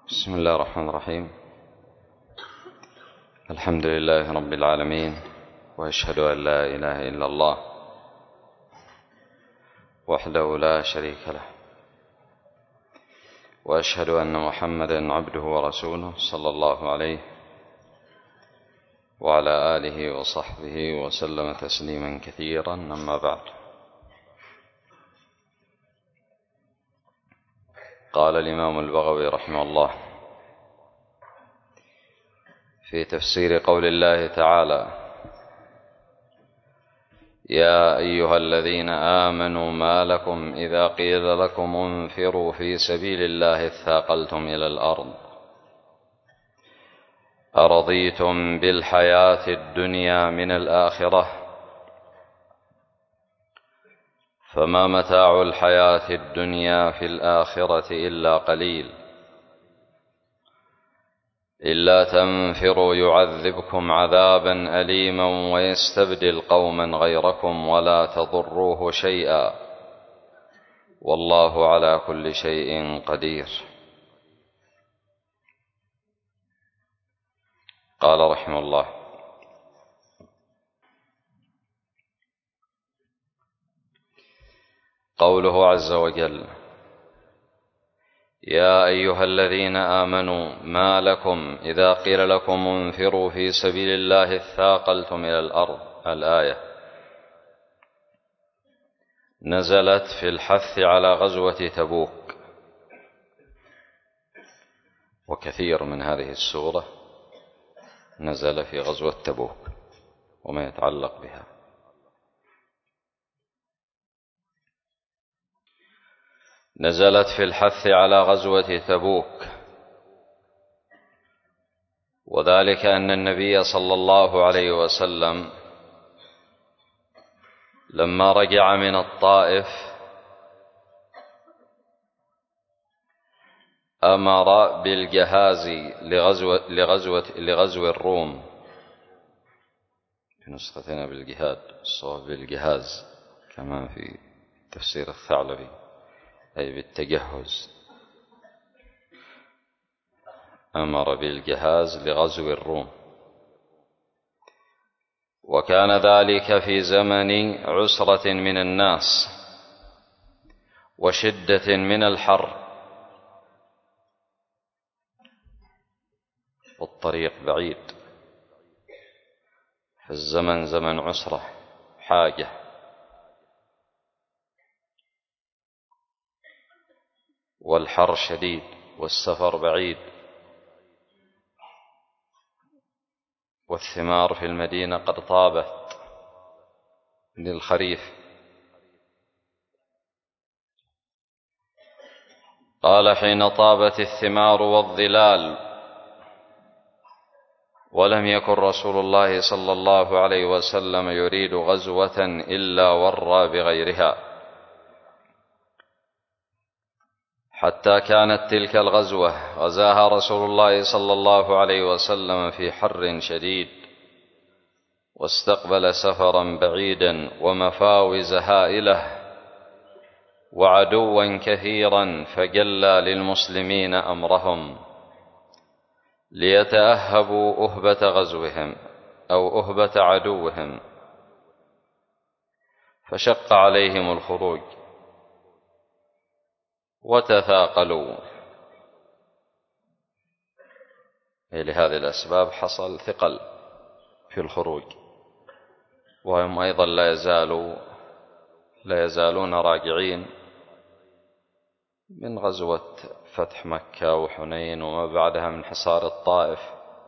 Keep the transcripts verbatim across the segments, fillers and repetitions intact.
بسم الله الرحمن الرحيم. الحمد لله رب العالمين، وأشهد أن لا إله إلا الله وحده لا شريك له، وأشهد أن محمدا عبده ورسوله صلى الله عليه وعلى آله وصحبه وسلم تسليما كثيرا. أما بعد، قال الإمام البغوي رحمه الله في تفسير قول الله تعالى: يا أيها الذين آمنوا ما لكم إذا قيل لكم انفروا في سبيل الله اثاقلتم إلى الأرض أرضيتم بالحياة الدنيا من الآخرة فما متاع الحياة الدنيا في الآخرة إلا قليل إلا تنفروا يعذبكم عذابا أليما ويستبدل قوما غيركم ولا تضروه شيئا والله على كل شيء قدير. قال رحمه الله: قوله عز وجل: يا أيها الذين آمنوا ما لكم إذا قيل لكم انفروا في سبيل الله اثاقلتم إلى الأرض. الآية نزلت في الحث على غزوة تبوك، وكثير من هذه السورة نزل في غزوة تبوك وما يتعلق بها. نزلت في الحث على غزوة تبوك، وذلك أن النبي صلى الله عليه وسلم لما رجع من الطائف أمر بالجهاز لغزوة, لغزوة, لغزو الروم. في نسختنا بالجهاد، الصواب بالجهاز كما في تفسير الثعلبي، أي بالتجهز. أمر بالجهاز لغزو الروم، وكان ذلك في زمن عسرة من الناس وشدة من الحر، والطريق بعيد، في الزمن زمن عسرة حاجة، والحر شديد والسفر بعيد، والثمار في المدينة قد طابت للخريف. قال: حين طابت الثمار والظلال ولم يكن رسول الله صلى الله عليه وسلم يريد غزوة إلا ورى بغيرها، حتى كانت تلك الغزوة غزاها رسول الله صلى الله عليه وسلم في حر شديد، واستقبل سفرا بعيدا ومفاوز هائلة وعدوا كثيرا، فجلى للمسلمين أمرهم ليتأهبوا أهبة غزوهم أو أهبة عدوهم، فشق عليهم الخروج وتثاقلوا. لهذه الأسباب حصل ثقل في الخروج، وهم أيضا لا يزالوا لا يزالون راجعين من غزوة فتح مكة وحنين وما بعدها من حصار الطائف.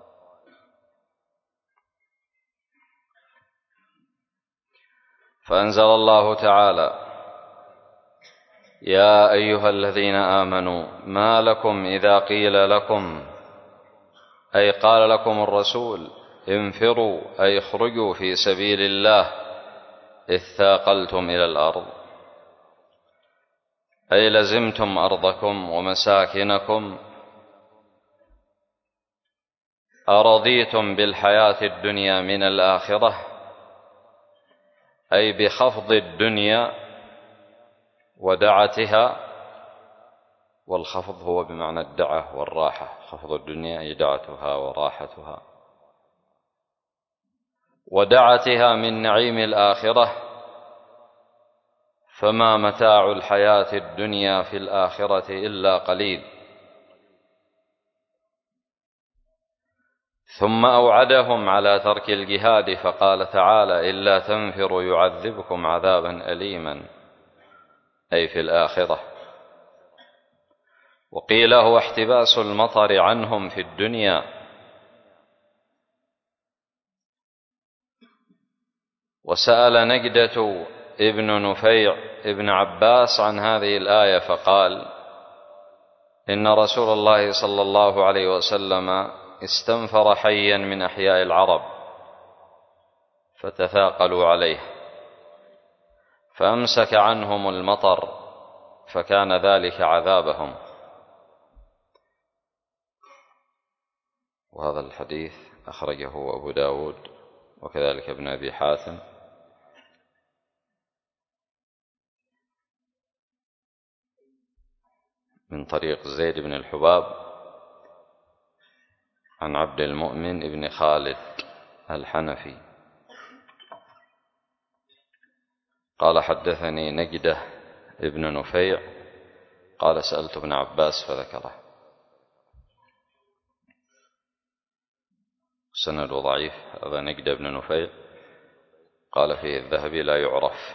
فأنزل الله تعالى: يا أيها الذين آمنوا ما لكم إذا قيل لكم، أي قال لكم الرسول: انفروا أي اخرجوا في سبيل الله اثاقلتم إلى الأرض، أي لزمتم أرضكم ومساكنكم، أرضيتم بالحياة الدنيا من الآخرة، أي بخفض الدنيا ودعتها والخفض هو بمعنى الدعة والراحة، خفض الدنيا أي دعتها وراحتها ودعتها من نعيم الآخرة، فما متاع الحياة الدنيا في الآخرة إلا قليل. ثم أوعدهم على ترك الجهاد فقال تعالى: إلا تنفروا يعذبكم عذابا أليما، أي في الآخرة. وقيل هو احتباس المطر عنهم في الدنيا. وسأل نجدة ابن نفيع ابن عباس عن هذه الآية فقال: إن رسول الله صلى الله عليه وسلم استنفر حيا من أحياء العرب فتثاقلوا عليه فأمسك عنهم المطر فكان ذلك عذابهم. وهذا الحديث أخرجه أبو داود وكذلك ابن أبي حاتم من طريق زيد بن الحباب عن عبد المؤمن ابن خالد الحنفي قال: حدثني نجدة ابن نفيع قال: سألت ابن عباس فذكره. سند ضعيف، هذا نجدة ابن نفيع قال فيه الذهبي: لا يعرف.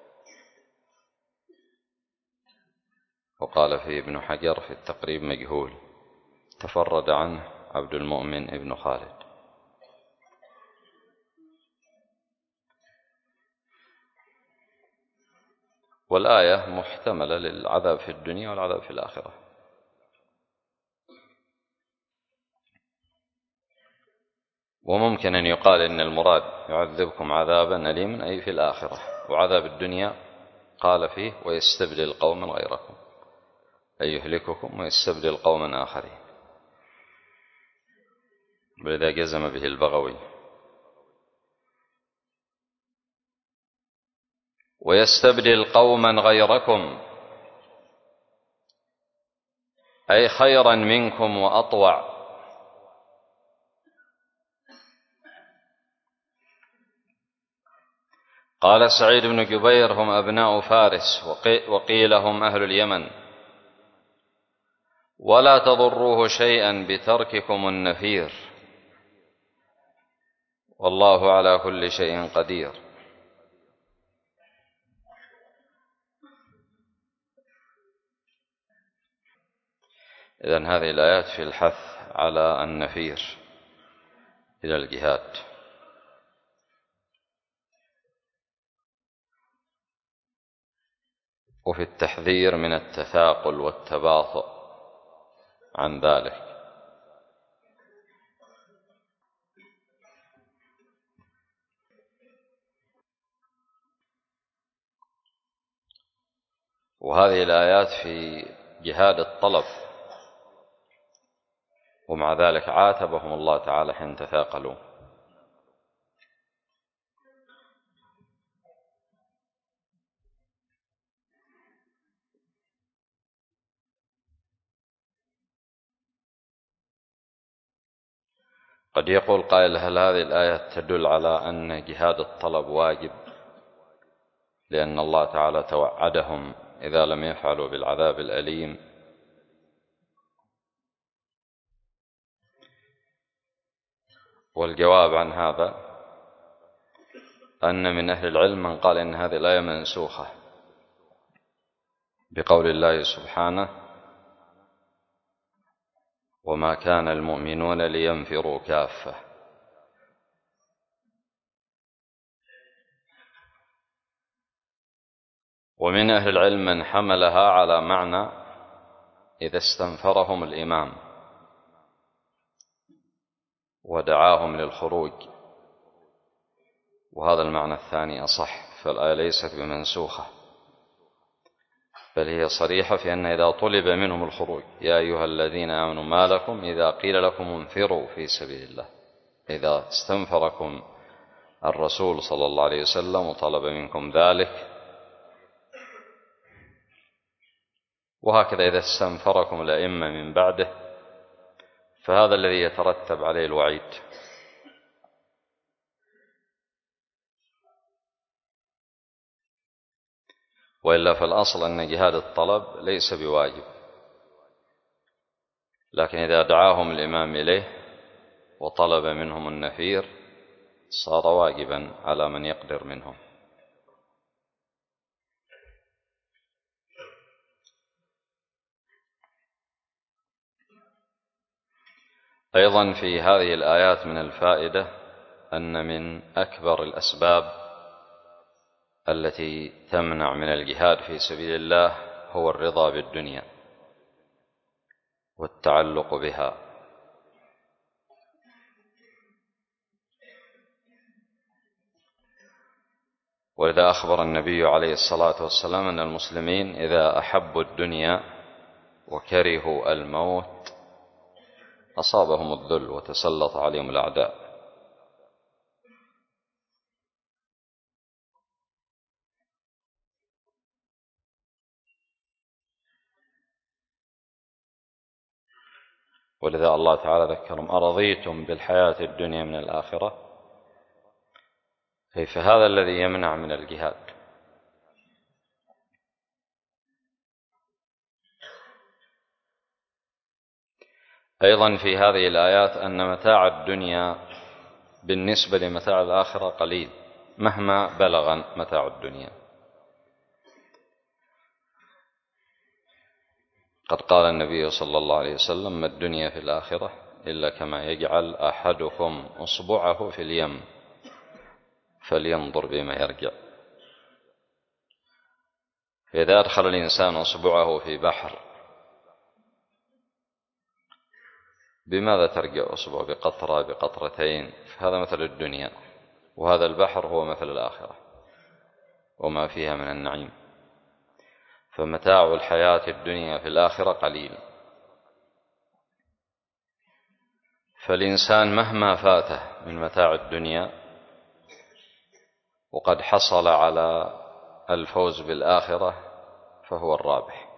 وقال فيه ابن حجر في التقريب: مجهول، تفرد عنه عبد المؤمن ابن خالد. والآية محتملة للعذاب في الدنيا والعذاب في الآخرة. وممكن أن يقال إن المراد يعذبكم عذابا أليما أي في الآخرة، وعذاب الدنيا قال فيه: ويستبدل قوما غيركم، أي يهلككم ويستبدل قوما آخرين، ولذا جزم به البغوي. ويستبدل قوما غيركم أي خيرا منكم وأطوع. قال سعيد بن جبير: هم أبناء فارس، وقيل هم أهل اليمن، ولا تضروه شيئا بترككم النفير، والله على كل شيء قدير. إذن هذه الآيات في الحث على النفير إلى الجهاد. وفي التحذير من التثاقل والتباطؤ عن ذلك. وهذه الآيات في جهاد الطلب، ومع ذلك عاتبهم الله تعالى حين تثاقلوا. قد يقول قائل: هل هذه الآية تدل على أن جهاد الطلب واجب، لأن الله تعالى توعدهم إذا لم يفعلوا بالعذاب الأليم؟ والجواب عن هذا أن من أهل العلم من قال إن هذه الآية منسوخة بقول الله سبحانه: وما كان المؤمنون لينفروا كافة. ومن أهل العلم من حملها على معنى إذا استنفرهم الإمام ودعاهم للخروج، وهذا المعنى الثاني أصح، فالآية ليست بمنسوخة، بل هي صريحة في أن إذا طلب منهم الخروج: يا أيها الذين آمنوا ما لكم إذا قيل لكم انفروا في سبيل الله، إذا استنفركم الرسول صلى الله عليه وسلم وطلب منكم ذلك وهكذا إذا استنفركم الأئمة من بعده فهذا الذي يترتب عليه الوعيد. وإلا فالأصل أن جهاد الطلب ليس بواجب، لكن إذا دعاهم الإمام إليه وطلب منهم النفير صار واجبا على من يقدر منهم. أيضا في هذه الآيات من الفائدة أن من أكبر الأسباب التي تمنع من الجهاد في سبيل الله هو الرضا بالدنيا والتعلق بها. ولذا أخبر النبي عليه الصلاة والسلام أن المسلمين إذا أحبوا الدنيا وكرهوا الموت أصابهم الذل وتسلط عليهم الأعداء. ولذا الله تعالى ذكرهم: أرضيتم بالحياة الدنيا من الآخرة؟ كيف هذا الذي يمنع من الجهاد. أيضا في هذه الآيات أن متاع الدنيا بالنسبة لمتاع الآخرة قليل مهما بلغ متاع الدنيا. قد قال النبي صلى الله عليه وسلم: ما الدنيا في الآخرة إلا كما يجعل أحدكم أصبعه في اليم فلينظر بما يرجع. فإذا أدخل الإنسان أصبعه في بحر بماذا ترجع أصبعه؟ بقطرة بقطرتين. فهذا مثل الدنيا، وهذا البحر هو مثل الآخرة وما فيها من النعيم. فمتاع الحياة الدنيا في الآخرة قليل. فالإنسان مهما فاته من متاع الدنيا وقد حصل على الفوز بالآخرة فهو الرابح.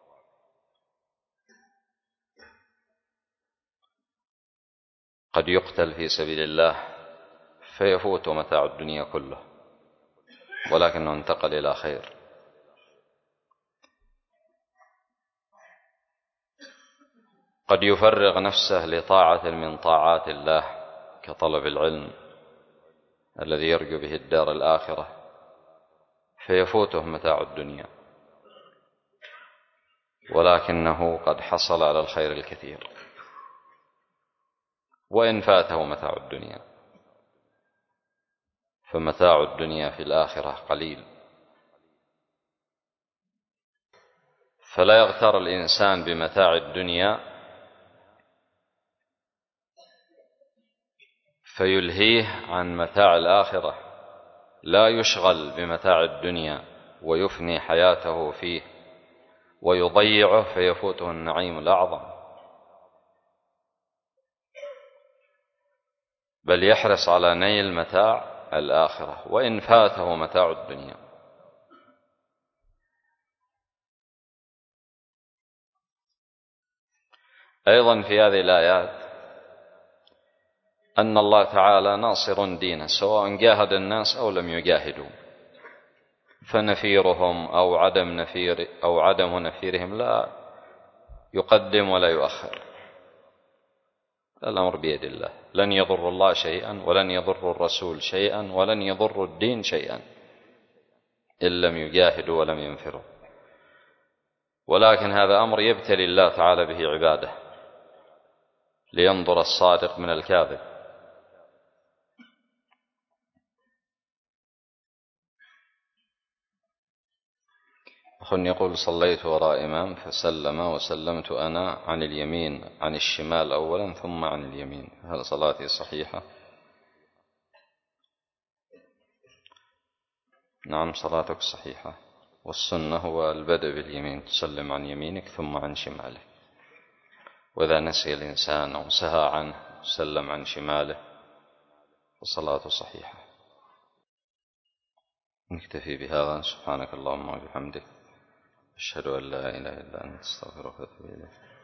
قد يقتل في سبيل الله فيفوت متاع الدنيا كله ولكنه انتقل إلى خير. قد يفرغ نفسه لطاعة من طاعات الله كطلب العلم الذي يرجو به الدار الآخرة فيفوته متاع الدنيا ولكنه قد حصل على الخير الكثير. وإن فاته متاع الدنيا فمتاع الدنيا في الآخرة قليل. فلا يغتر الإنسان بمتاع الدنيا فيلهيه عن متاع الآخرة، لا يشغل بمتاع الدنيا ويفني حياته فيه ويضيعه فيفوته النعيم الأعظم، بل يحرص على نيل متاع الآخرة وإن فاته متاع الدنيا. أيضا في هذه الآيات أن الله تعالى ناصر دينه سواء جاهد الناس أو لم يجاهدوا، فنفيرهم أو عدم نفير أو عدم نفيرهم لا يقدم ولا يؤخر، الأمر بيد الله. لن يضر الله شيئا ولن يضر الرسول شيئا ولن يضر الدين شيئا إن لم يجاهدوا ولم ينفروا. ولكن هذا أمر يبتلي الله تعالى به عباده لينظر الصادق من الكاذب. أخ يقول: صليت وراء إمام فسلم وسلمت أنا عن اليمين عن الشمال أولا ثم عن اليمين، هل صلاتي صحيحة؟ نعم صلاتك صحيحة، والسنة هو البدء باليمين، تسلم عن يمينك ثم عن شمالك. وإذا نسي الإنسان أو سهى عنه سلم عن شماله فصلاته صحيحة. نكتفي بهذا. سبحانك اللهم وبحمدك أشهد أن لا إله إلا أنت أستغفرك وأتوب إليك.